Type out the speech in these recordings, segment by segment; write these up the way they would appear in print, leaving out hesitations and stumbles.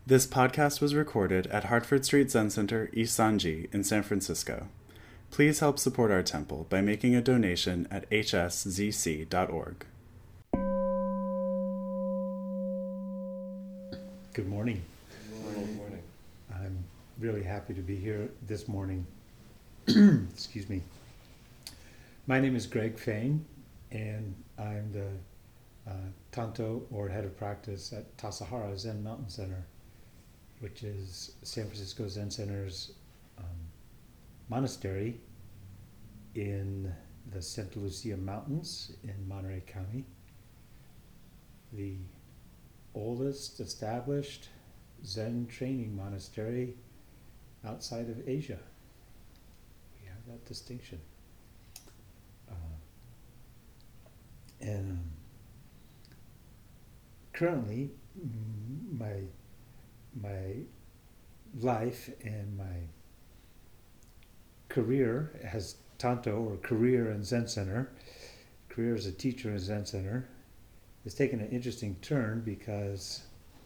This podcast was recorded at Hartford Street Zen Center, East Sanji in San Francisco. Please help support our temple by making a donation at hszc.org. Good morning. Good morning. I'm really happy to be here this morning. Excuse me. My name is Greg Fain, and I'm the Tanto, or head of practice, at Tassajara Zen Mountain Center, which is San Francisco Zen Center's monastery in the Santa Lucia Mountains in Monterey County. The oldest established Zen training monastery outside of Asia. We have that distinction. And currently, my life and my career as Tanto, or career in Zen Center, career as a teacher in Zen Center, has taken an interesting turn because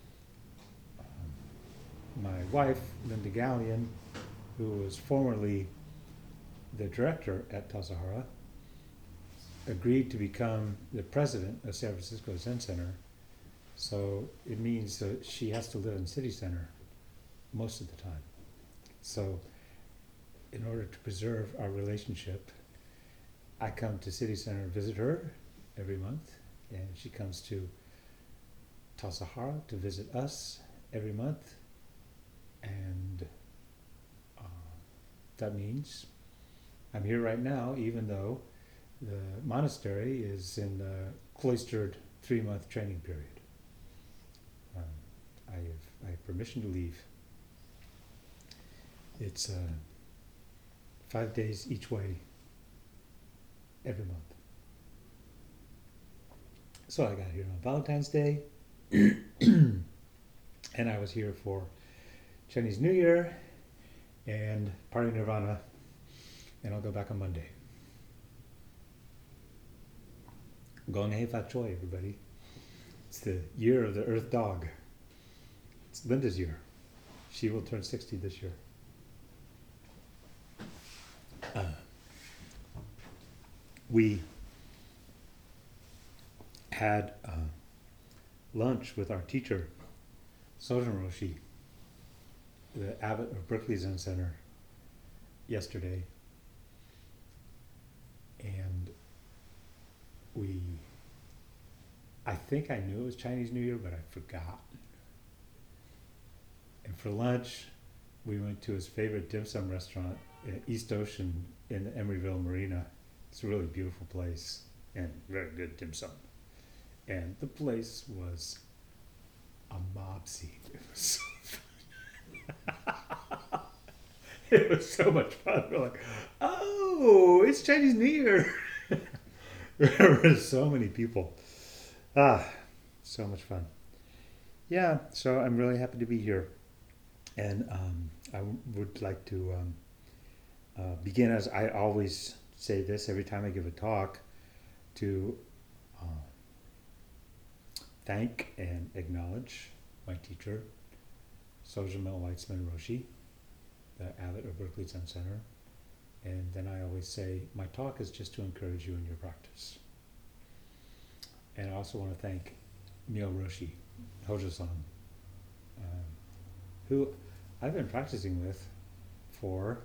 my wife, Linda Gallion, who was formerly the director at Tassajara, agreed to become the president of San Francisco Zen Center. So it means that she has to live in City Center most of the time. So in order to preserve our relationship, I come to City Center and visit her every month, and she comes to Tassajara to visit us every month. And that means I'm here right now, even though the monastery is in the cloistered 3-month training period. I have permission to leave. It's 5 days each way every month. So I got here on Valentine's Day, and I was here for Chinese New Year and Party Nirvana, and I'll go back on Monday. Gong Hei Fat Choi, everybody. It's the year of the Earth Dog. It's Linda's year. She will turn 60 this year. We had lunch with our teacher, Sojun Roshi, the abbot of Berkeley Zen Center, yesterday. And I think I knew it was Chinese New Year, but I forgot. And for lunch, we went to his favorite dim sum restaurant at East Ocean in the Emeryville Marina. It's a really beautiful place and very good dim sum. And the place was a mob scene. It was so fun. It was so much fun. We're like, oh, it's Chinese New Year. There were so many people. So much fun. Yeah, so I'm really happy to be here. And I would like to begin, as I always say this every time I give a talk, to thank and acknowledge my teacher, Sojun Mel Weitzman Roshi, the abbot of Berkeley Zen Center. And then I always say, my talk is just to encourage you in your practice. And I also want to thank Myo Roshi, Hojo-san, who I've been practicing with for,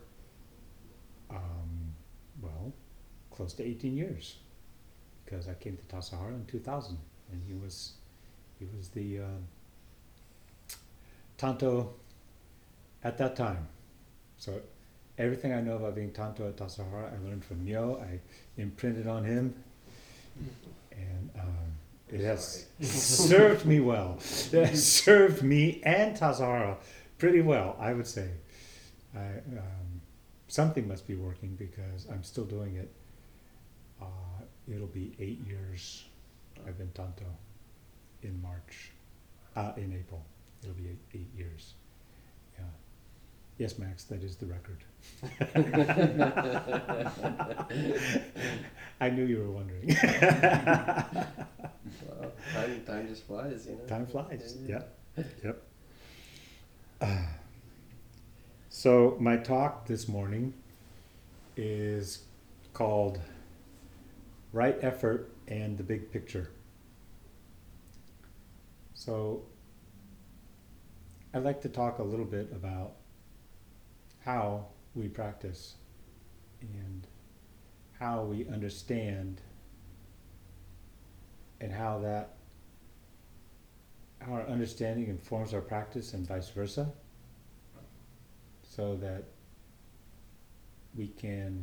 close to 18 years. Because I came to Tassajara in 2000, and he was the Tanto at that time. So everything I know about being Tanto at Tassajara, I learned from Myo. I imprinted on him, and it has served me well. It has served me and Tassajara pretty well, I would say. Something must be working because I'm still doing it. It'll be 8 years I've been Tanto in March, in April. It'll be 8 years. Yeah. Yes, Max, that is the record. I knew you were wondering. Well, time just flies, you know. Time flies. Yep. Yep. So my talk this morning is called Right Effort and the Big Picture. So I'd like to talk a little bit about how we practice and how we understand and how our understanding informs our practice and vice versa, so that we can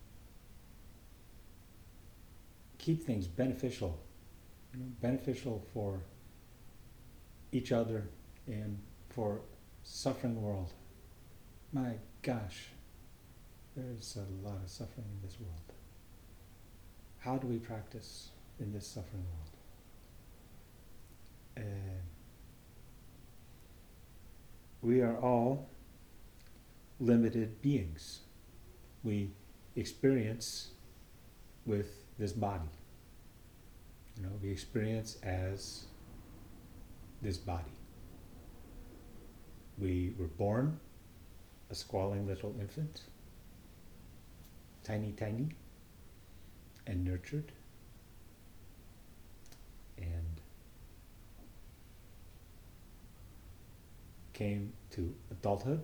keep things beneficial, beneficial for each other and for suffering world. My gosh, there's a lot of suffering in this world. How do we practice in this suffering world? We are all limited beings. We experience with this body. We experience as this body. We were born a squalling little infant, tiny, and nurtured, and came to adulthood,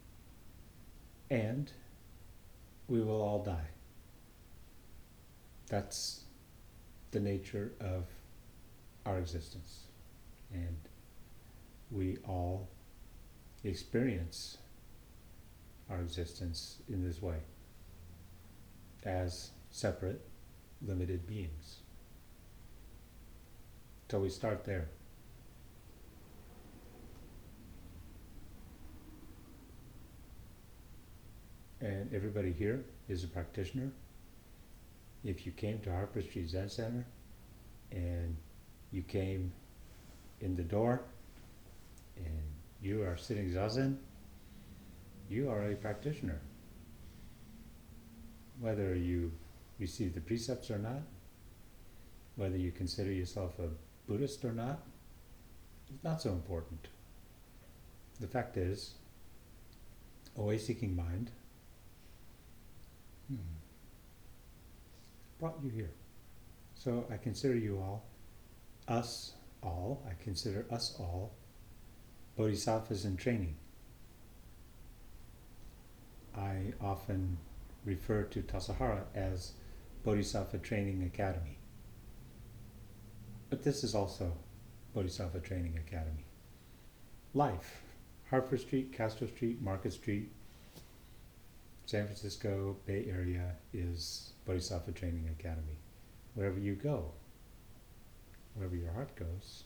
and we will all die. That's the nature of our existence, and we all experience our existence in this way as separate, limited beings. So we start there. And everybody here is a practitioner. If you came to Hartford Street Zen Center and you came in the door and you are sitting zazen, you are a practitioner. Whether you receive the precepts or not, whether you consider yourself a Buddhist or not, it's not so important. The fact is, a way-seeking mind brought you here. So I consider you all, I consider us all bodhisattvas in training. I often refer to Tassajara as Bodhisattva Training Academy. But this is also Bodhisattva Training Academy. Life, Hartford Street, Castro Street, Market Street, San Francisco, Bay Area is Bodhisattva Training Academy. Wherever you go, wherever your heart goes,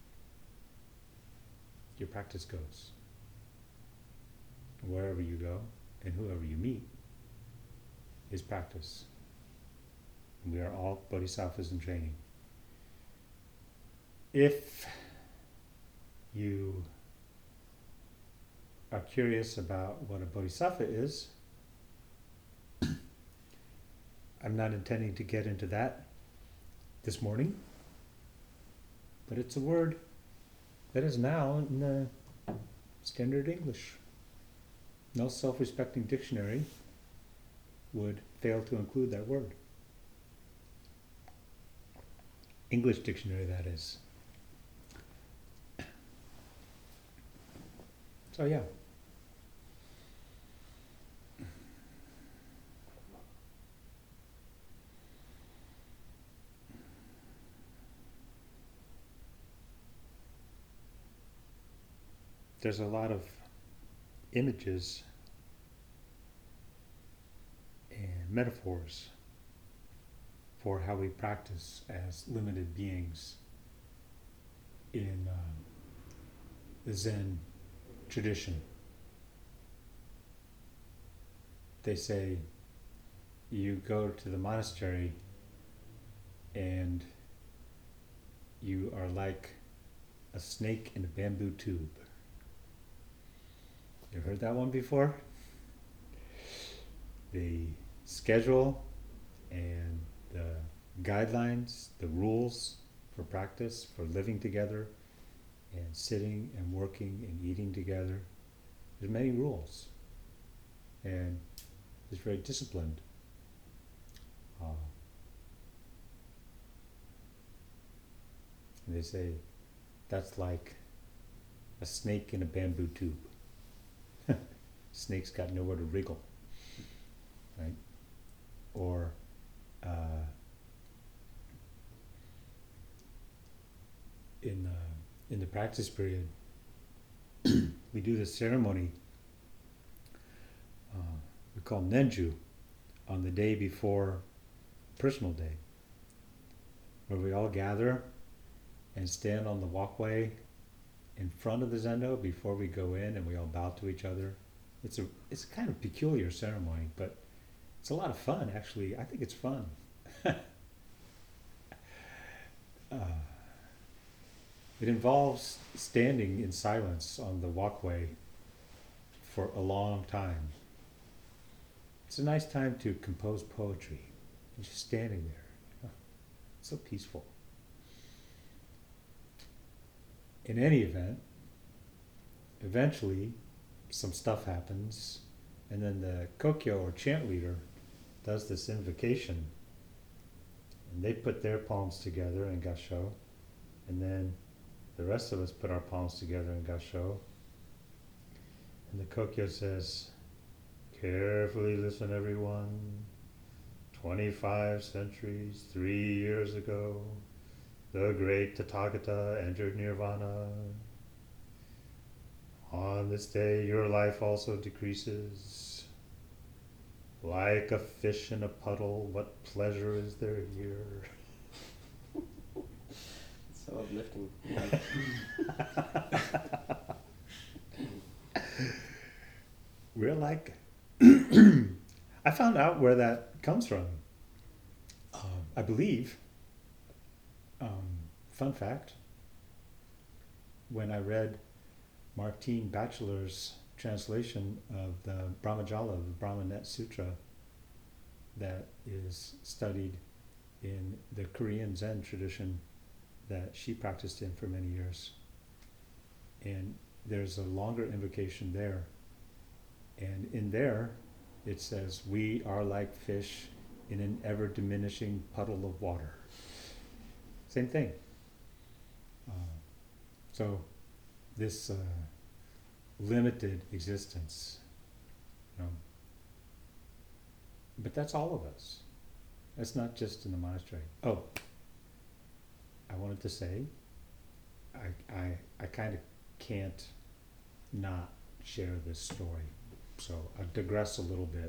your practice goes. Wherever you go and whoever you meet is practice. And we are all bodhisattvas in training. If you are curious about what a bodhisattva is, I'm not intending to get into that this morning, but it's a word that is now in standard English. No self-respecting dictionary would fail to include that word. English dictionary, that is. So yeah. There's a lot of images and metaphors for how we practice as limited beings in the Zen tradition. They say you go to the monastery and you are like a snake in a bamboo tube. You heard that one before? The schedule and the guidelines, the rules for practice, for living together and sitting and working and eating together There's many rules, and it's very disciplined. And they say that's like a snake in a bamboo tube. Snake's got nowhere to wriggle, right? Or in the practice period, we do this ceremony we call Nenju on the day before personal day, where we all gather and stand on the walkway in front of the zendo before we go in, and we all bow to each other. It's a kind of peculiar ceremony, but it's a lot of fun, actually. I think it's fun. It involves standing in silence on the walkway for a long time. It's a nice time to compose poetry. You're just standing there. It's so peaceful. In any event, eventually some stuff happens, and then the kokyo or chant leader does this invocation, and they put their palms together in gasho, and then the rest of us put our palms together in gasho, and the kokyo says, "Carefully listen, everyone. 25 centuries, 3 years ago, the great Tathagata entered nirvana. On this day, your life also decreases. Like a fish in a puddle, what pleasure is there here?" So uplifting. We're like, I found out where that comes from. I believe, fun fact, when I read Martine Batchelor's translation of the Brahmajala, the Brahmanet Sutra, that is studied in the Korean Zen tradition that she practiced in for many years. And there's a longer invocation there. And in there, it says, "We are like fish in an ever-diminishing puddle of water." Same thing. So this limited existence, but that's all of us. That's not just in the monastery. Oh, I wanted to say, I kind of can't not share this story. So I digress a little bit,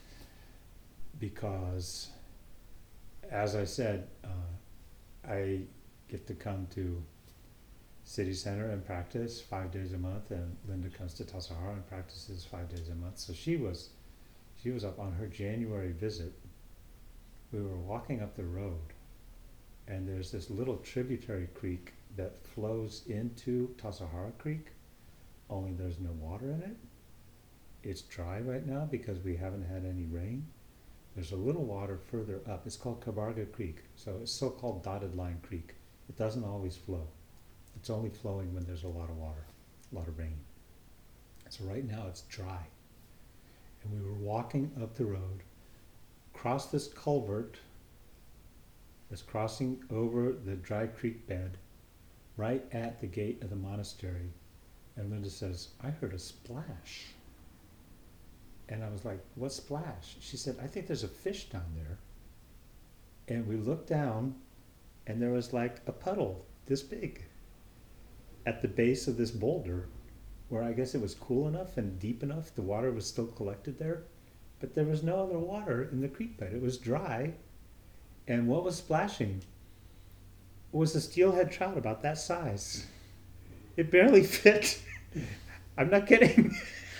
because, as I said, I get to come to City Center and practice 5 days a month, and Linda comes to Tassajara and practices 5 days a month. So she was up on her January visit. We were walking up the road, and there's this little tributary creek that flows into Tassajara Creek, only there's no water in it. It's dry right now because we haven't had any rain. There's a little water further up. It's called Kabarga Creek. So it's so-called dotted line creek. It doesn't always flow. It's only flowing when there's a lot of water, a lot of rain. So right now it's dry. And we were walking up the road, across this culvert that's crossing over the dry creek bed, right at the gate of the monastery. And Linda says, "I heard a splash." And I was like, "What splash?" She said, "I think there's a fish down there." And we looked down, and there was like a puddle this big at the base of this boulder, where I guess it was cool enough and deep enough, the water was still collected there, but there was no other water in the creek bed. It was dry. And what was splashing was a steelhead trout about that size. It barely fit. I'm not kidding.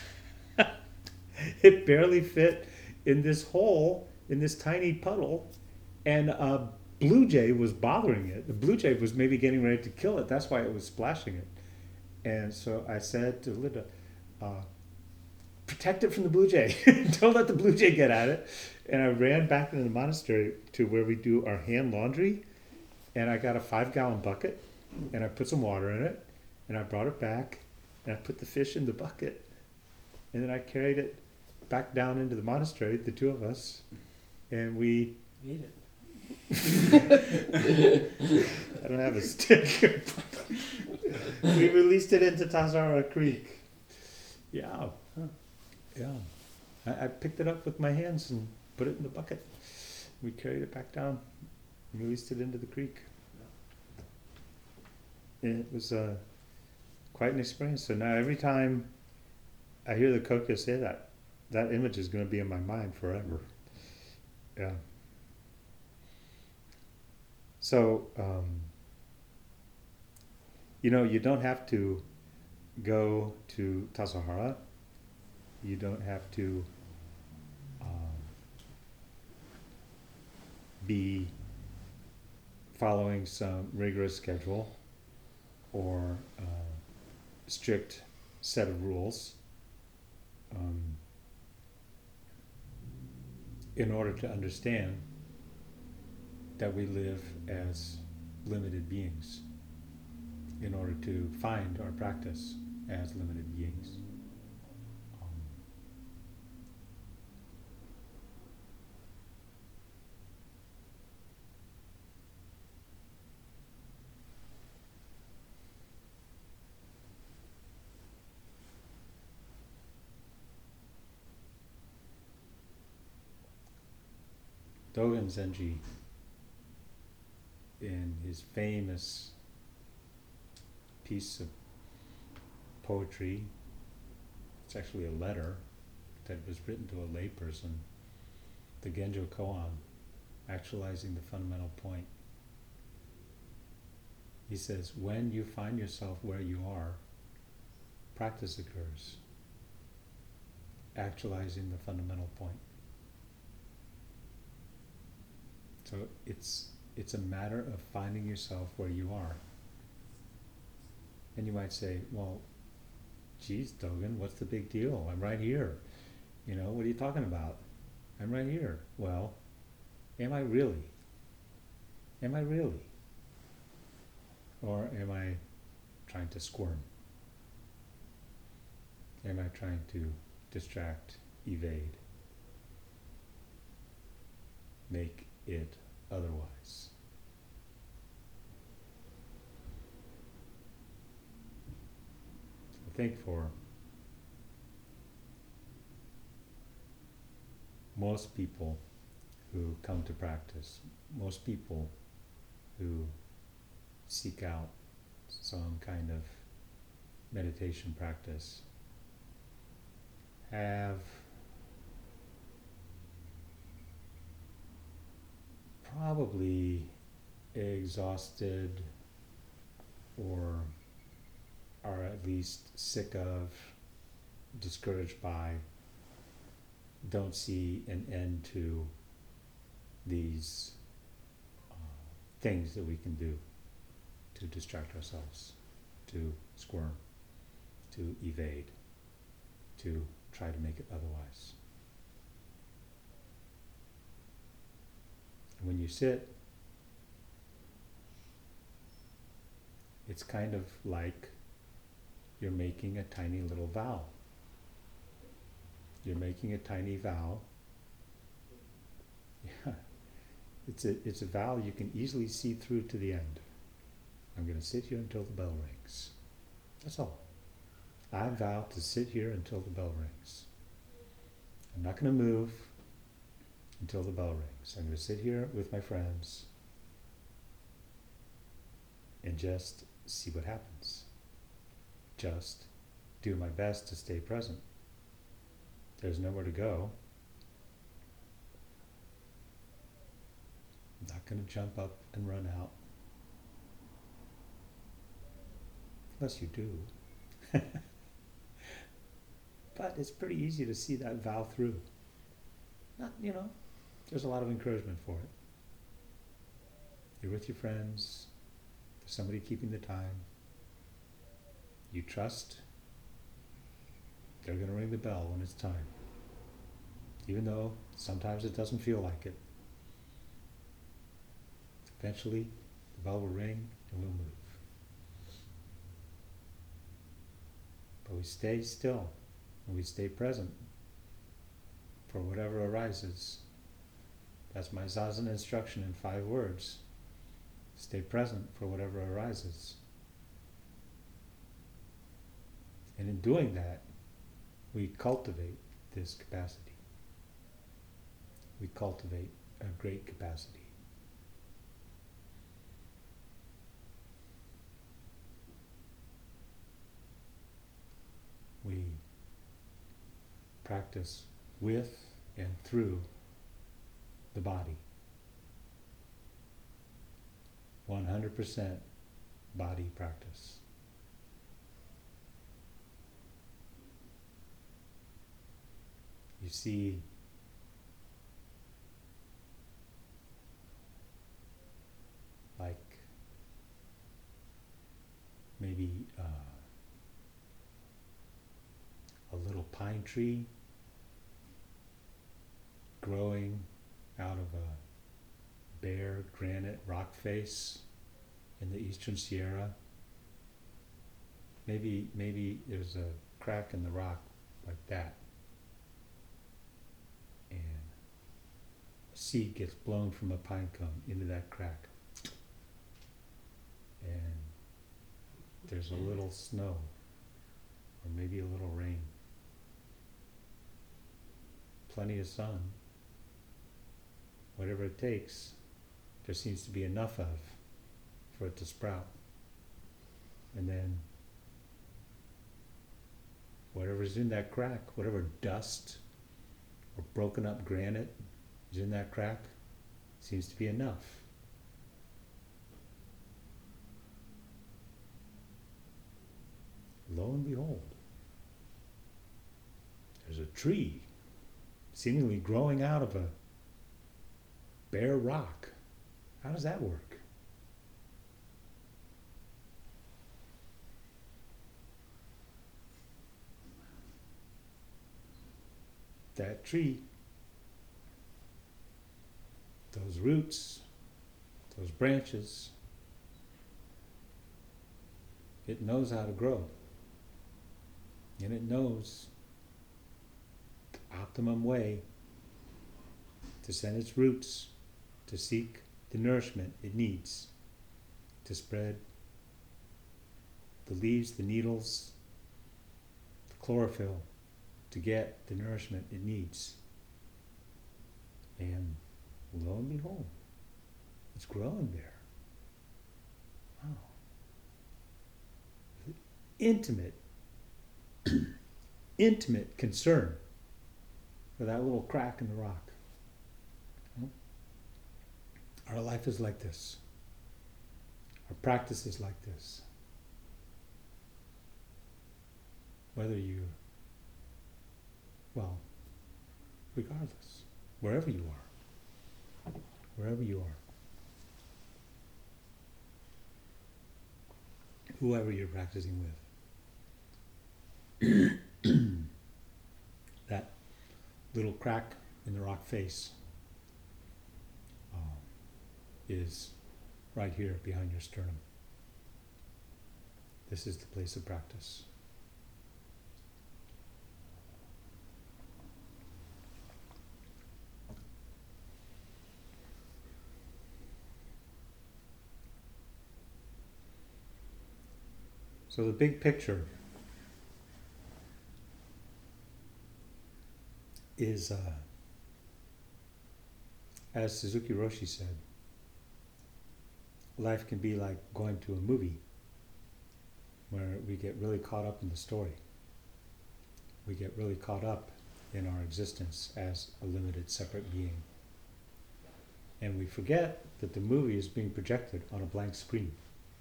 It barely fit in this hole, in this tiny puddle, and a blue jay was bothering it. The blue jay was maybe getting ready to kill it. That's why it was splashing it. And so I said to Linda, "Protect it from the blue jay. Don't let the blue jay get at it." And I ran back into the monastery to where we do our hand laundry, and I got a 5-gallon bucket, and I put some water in it, and I brought it back, and I put the fish in the bucket, And then I carried it back down into the monastery, the two of us, and we Ate it. I don't have a stick. We released it into Tazara Creek. Yeah. Yeah. I picked it up with my hands and put it in the bucket. We carried it back down and released it into the creek. And it was quite an experience. So now every time I hear the Kokyo say that, that image is going to be in my mind forever. Yeah. So, you don't have to go to Tassajara. You don't have to be following some rigorous schedule or strict set of rules in order to understand that we live as limited beings, in order to find our practice as limited beings. Dogen Zenji, in his famous piece of poetry, it's actually a letter that was written to a layperson, the Genjo Koan, actualizing the fundamental point. He says, when you find yourself where you are, practice occurs, actualizing the fundamental point. So it's a matter of finding yourself where you are. And you might say, well, geez, Dogen, what's the big deal? I'm right here. What are you talking about? I'm right here. Well, am I really? Am I really? Or am I trying to squirm? Am I trying to distract, evade, make it otherwise? I think for most people who come to practice, most people who seek out some kind of meditation practice have probably exhausted or are at least sick of, discouraged by, don't see an end to these things that we can do to distract ourselves, to squirm, to evade, to try to make it otherwise. And when you sit, it's kind of like you're making a tiny little vow. You're making a tiny vow. Yeah, it's a vow you can easily see through to the end. I'm going to sit here until the bell rings. That's all. I vow to sit here until the bell rings. I'm not going to move until the bell rings. I'm going to sit here with my friends and just see what happens. Just do my best to stay present. There's nowhere to go. I'm not going to jump up and run out. Unless you do. But it's pretty easy to see that vow through. Not, there's a lot of encouragement for it. You're with your friends. There's somebody keeping the time. You trust they're going to ring the bell when it's time. Even though sometimes it doesn't feel like it. Eventually, the bell will ring and we'll move. But we stay still And we stay present for whatever arises. That's my Zazen instruction in 5 words. Stay present for whatever arises. And in doing that, we cultivate this capacity. We cultivate a great capacity. We practice with and through the body. 100% body practice. You see like maybe a little pine tree growing out of a bare granite rock face in the Eastern Sierra. Maybe there's a crack in the rock like that, and a seed gets blown from a pine cone into that crack, and there's a little snow or maybe a little rain, plenty of sun, whatever it takes. There seems to be enough of for it to sprout. And then whatever's in that crack, whatever dust or broken up granite is in that crack, seems to be enough. Lo and behold, there's a tree seemingly growing out of a bare rock. How does that work? That tree, those roots, those branches, it knows how to grow. And it knows the optimum way to send its roots to seek the nourishment it needs to spread the leaves, the needles, the chlorophyll, to get the nourishment it needs. And lo and behold, it's growing there. Wow. Intimate concern for that little crack in the rock. Our life is like this. Our practice is like this. Regardless, wherever you are, whoever you're practicing with, that little crack in the rock face is right here behind your sternum. This is the place of practice. So the big picture is, as Suzuki Roshi said, life can be like going to a movie where we get really caught up in the story. We get really caught up in our existence as a limited separate being. And we forget that the movie is being projected on a blank screen.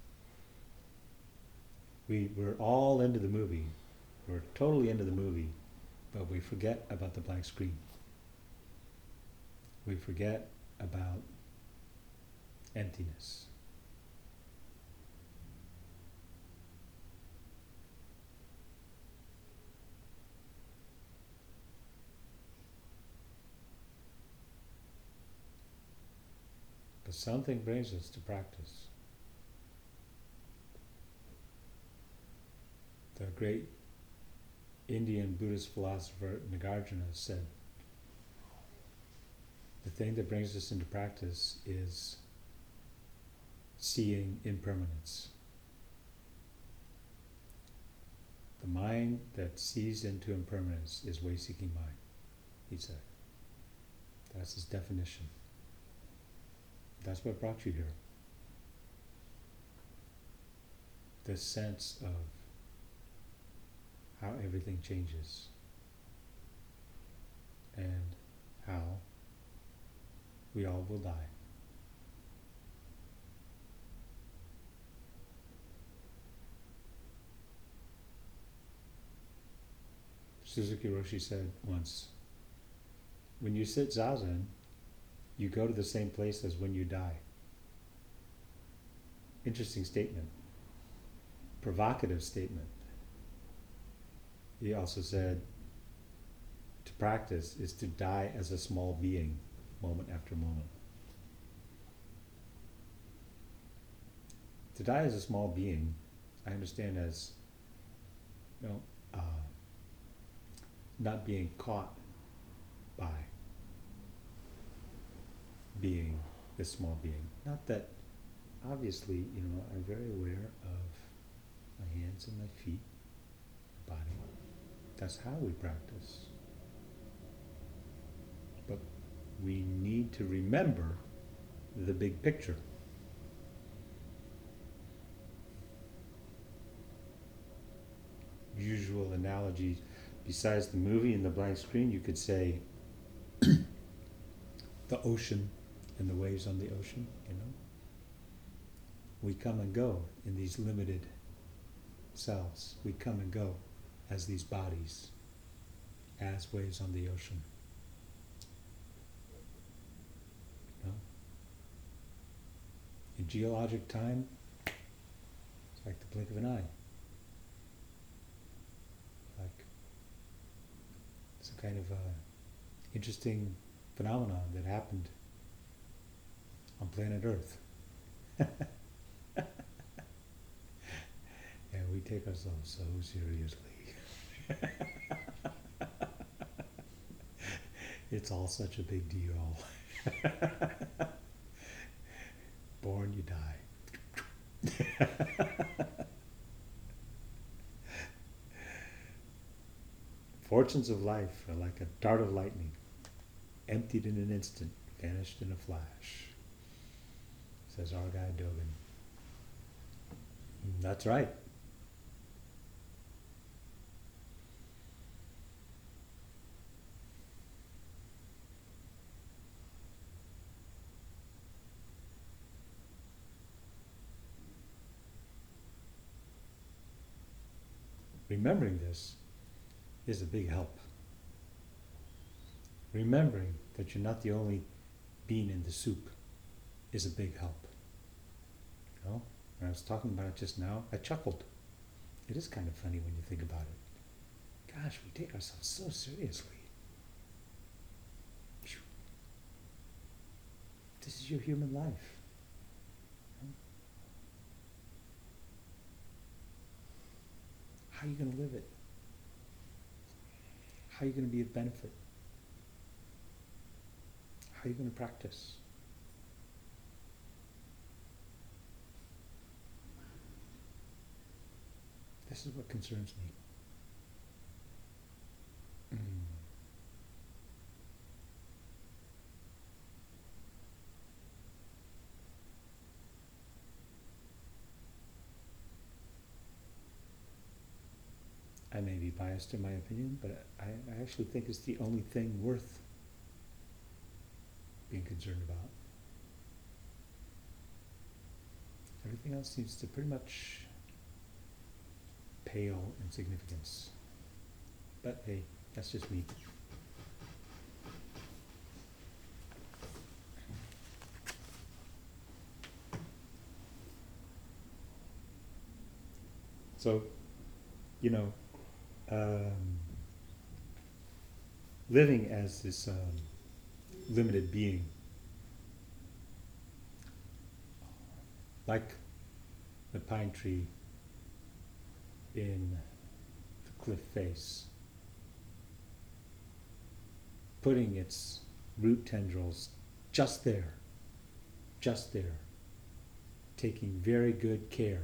We're all into the movie. We're totally into the movie, but we forget about the blank screen. We forget about emptiness. But something brings us to practice. The great Indian Buddhist philosopher Nagarjuna said, the thing that brings us into practice is seeing impermanence. The mind that sees into impermanence is way-seeking mind, he said. That's his definition. That's what brought you here. This sense of how everything changes and how we all will die. Suzuki Roshi said once, when you sit zazen, you go to the same place as when you die. Interesting statement. Provocative statement. He also said, to practice is to die as a small being, moment after moment. To die as a small being, I understand as, not being caught by being this small being. Not that, obviously, I'm very aware of my hands and my feet, body. That's how we practice. But we need to remember the big picture. Usual analogy, besides the movie and the blank screen, you could say the ocean and the waves on the ocean, We come and go in these limited selves. We come and go as these bodies, as waves on the ocean. In geologic time, it's like the blink of an eye. Like some kind of interesting phenomenon that happened on planet Earth. And we take ourselves so seriously. It's all such a big deal. Born, you die. Fortunes of life are like a dart of lightning, emptied in an instant, vanished in a flash, says Argai Dogen. That's right. Remembering this is a big help. Remembering that you're not the only bean in the soup is a big help. When I was talking about it just now, I chuckled. It is kind of funny when you think about it. Gosh, we take ourselves so seriously. This is your human life. How are you going to live it? How are you going to be of benefit? How are you going to practice? This is what concerns me. I may be biased in my opinion, but I actually think it's the only thing worth being concerned about. Everything else seems to pretty much pale in significance. But hey, that's just me. So, living as this limited being, like the pine tree in the cliff face, putting its root tendrils just there, taking very good care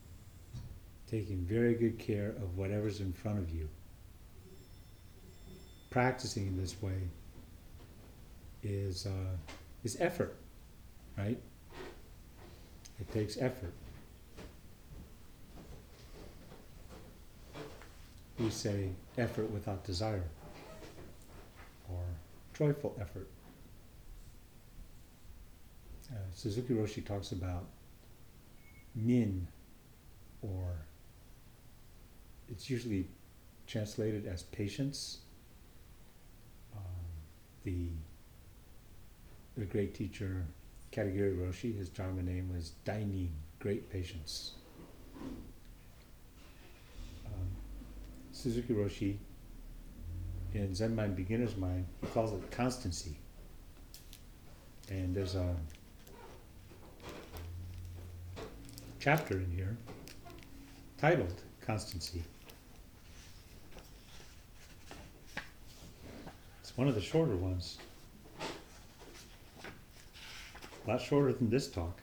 of whatever's in front of you. Practicing in this way is effort, right? It takes effort. We say effort without desire, or joyful effort. Suzuki Roshi talks about nin, or it's usually translated as patience. The great teacher Katagiri Roshi, his Dharma name was Dainin, great patience. Suzuki Roshi, in Zen Mind, Beginner's Mind, he calls it constancy. And there's a chapter in here titled Constancy. It's one of the shorter ones. A lot shorter than this talk.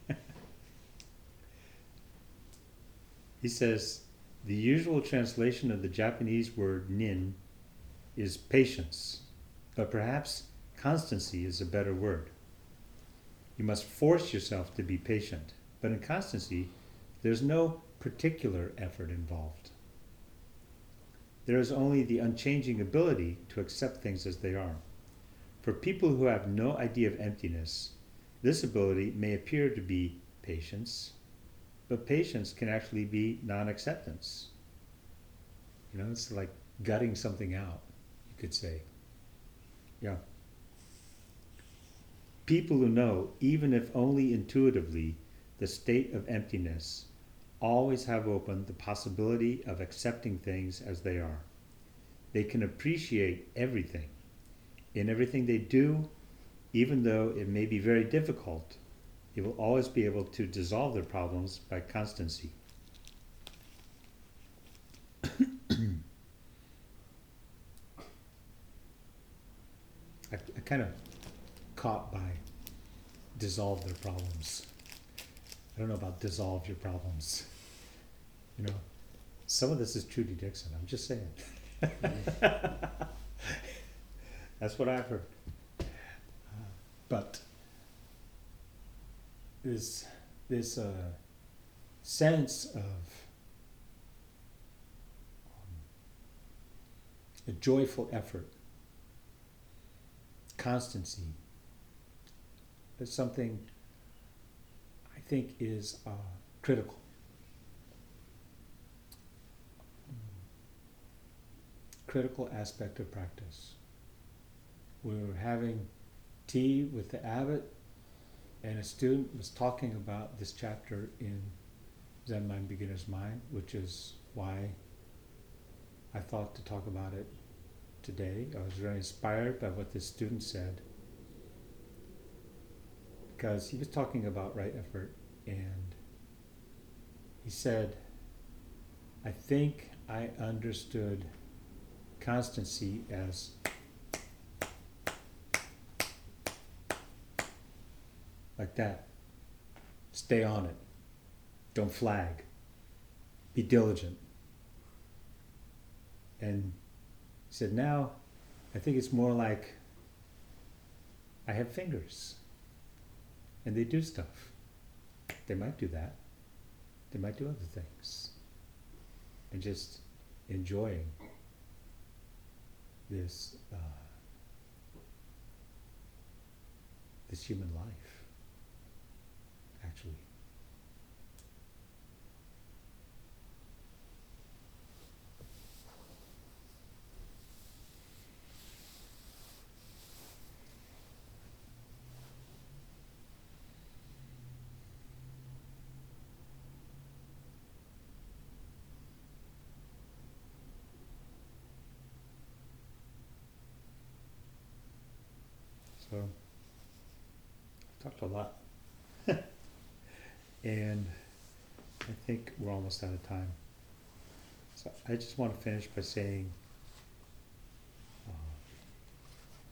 He says, the usual translation of the Japanese word nin is patience, but perhaps constancy is a better word. You must force yourself to be patient, but in constancy, there's no particular effort involved. There is only the unchanging ability to accept things as they are. For people who have no idea of emptiness, this ability may appear to be patience, but patience can actually be non-acceptance. You know, it's like gutting something out, you could say. Yeah. People who know, even if only intuitively, the state of emptiness, always have open the possibility of accepting things as they are. They can appreciate everything. In everything they do, even though it may be very difficult, they will always be able to dissolve their problems by constancy. I kind of caught by dissolve their problems. I don't know about dissolve your problems. You know, some of this is Trudy Dixon, I'm just saying. That's what I've heard. But this sense of a joyful effort, constancy, is something I think is critical. Critical aspect of practice. We were having tea with the abbot, and a student was talking about this chapter in Zen Mind, Beginner's Mind, which is why I thought to talk about it today. I was very inspired by what this student said, because he was talking about right effort, and he said, I think I understood constancy as like that. Stay on it. Don't flag. Be diligent. And he said, now I think it's more like I have fingers and they do stuff. They might do that. They might do other things. And just enjoying this this human life, actually. So, I've talked a lot. And I think we're almost out of time. So I just want to finish by saying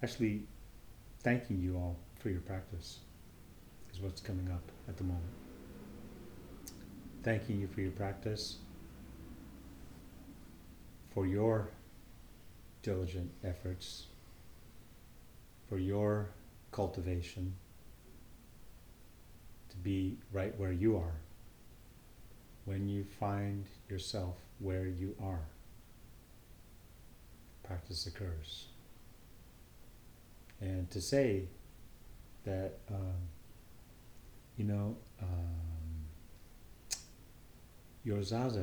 actually thanking you all for your practice is what's coming up at the moment. Thanking you for your practice, for your diligent efforts, for your cultivation to be right where you are. When you find yourself where you are, practice occurs. And to say that, your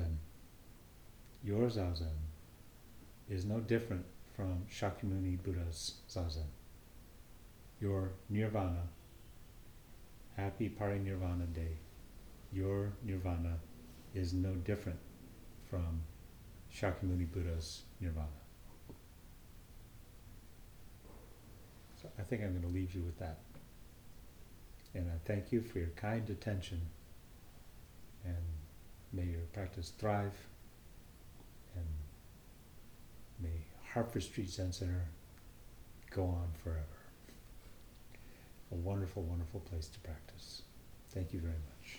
zazen is no different from Shakyamuni Buddha's zazen. Your nirvana, happy parinirvana day, your nirvana is no different from Shakyamuni Buddha's nirvana. So I think I'm going to leave you with that. And I thank you for your kind attention, and may your practice thrive, and may Hartford Street Zen Center go on forever. A wonderful, wonderful place to practice. Thank you very much.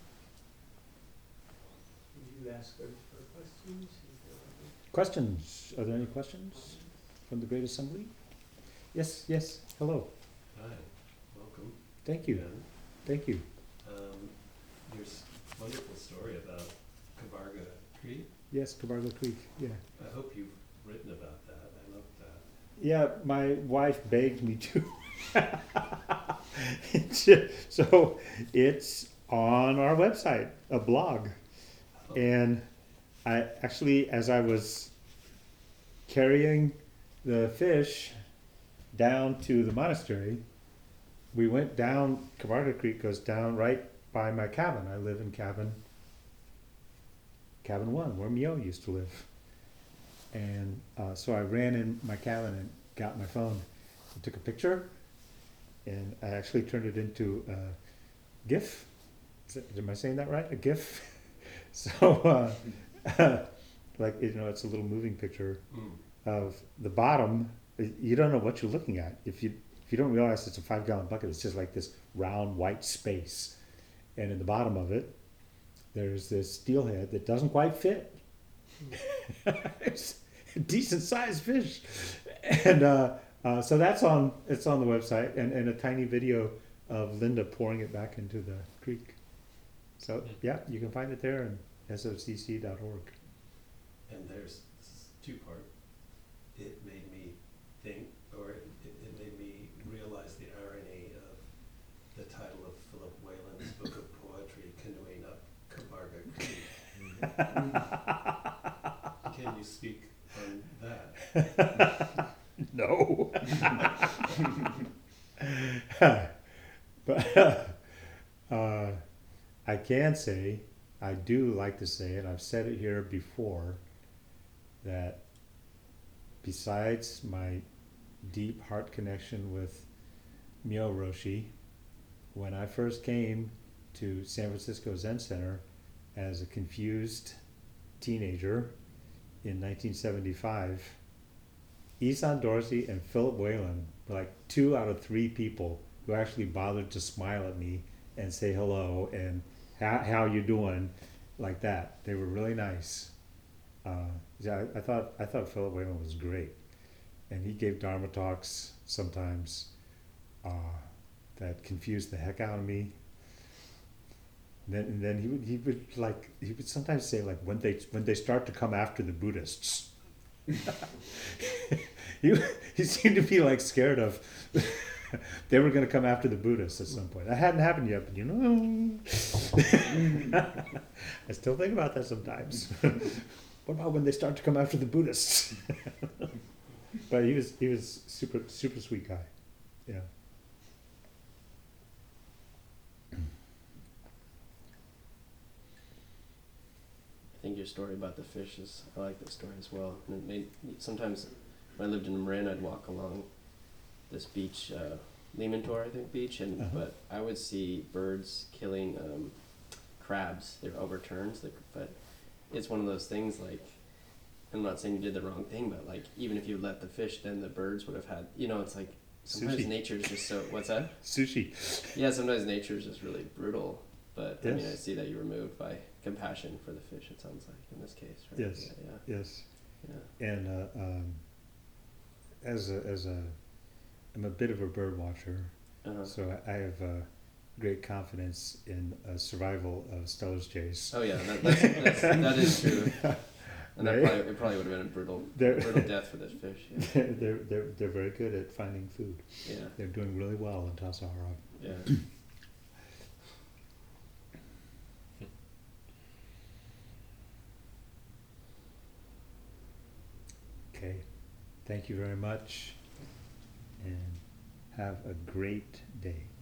Did you ask her for questions? Questions? Are there any questions from the Great Assembly? Yes, yes. Hello. Hi, welcome. Thank you. again. Thank you. Your wonderful story about Kabarga Creek. Yes, Kabarga Creek. Yeah. I hope you've written about that. I love that. Yeah, my wife begged me to. So it's on our website, a blog. Oh, And I actually, as I was carrying the fish down to the monastery, we went down, Kabarga Creek goes down right by my cabin. I live in cabin 1, where Mio used to live. And so I ran in my cabin and got my phone and took a picture. And I actually turned it into a GIF. Am I saying that right? A GIF? So, like, it's a little moving picture of the bottom. You don't know what you're looking at. If you don't realize it's a 5-gallon bucket, it's just like this round white space. And in the bottom of it, there's this steelhead that doesn't quite fit. It's a decent sized fish. And so it's on the website, and a tiny video of Linda pouring it back into the creek. So yeah, you can find it there on socc.org. And this is 2-part. It made me think, or it made me realize the irony of the title of Philip Whalen's book of poetry, Canoeing Up Kabarga Creek. Can you speak on that? No. But I can say, I do like to say, and I've said it here before, that besides my deep heart connection with Myo Roshi, when I first came to San Francisco Zen Center as a confused teenager in 1975, Isan Dorsey and Philip Whalen were like 2 out of 3 people who actually bothered to smile at me and say hello and how you doing, like that. They were really nice. Yeah, I thought Philip Whalen was great, and he gave Dharma talks sometimes that confused the heck out of me. And then he would sometimes say, like, when they start to come after the Buddhists. he seemed to be like scared of they were going to come after the Buddhists at some point. That hadn't happened yet, but I still think about that sometimes. What about when they start to come after the Buddhists? But he was super sweet guy. Yeah. I think your story about the fish I like that story as well. And it made, sometimes when I lived in Marin, I'd walk along this beach, Limantor, I think, beach, and but I would see birds killing crabs. They're overturned, but it's one of those things, like, I'm not saying you did the wrong thing, but like even if you let the fish, then the birds would have had. You know, it's like sometimes Sushi. nature is just so. What's that? Sushi. Yeah, sometimes nature is just really brutal. But I mean, I Yes. see that you were moved by compassion for the fish. It sounds like in this case, right? Yes. Yeah. Yes. Yeah. And I'm a bit of a bird watcher, Uh-huh. so I have great confidence in survival of Steller's jays. Oh yeah, that is true. And Right? it probably would have been a brutal They're death for this fish. Yeah. they're very good at finding food. Yeah. They're doing really well in Tassajara. Yeah. Okay, thank you very much, and have a great day.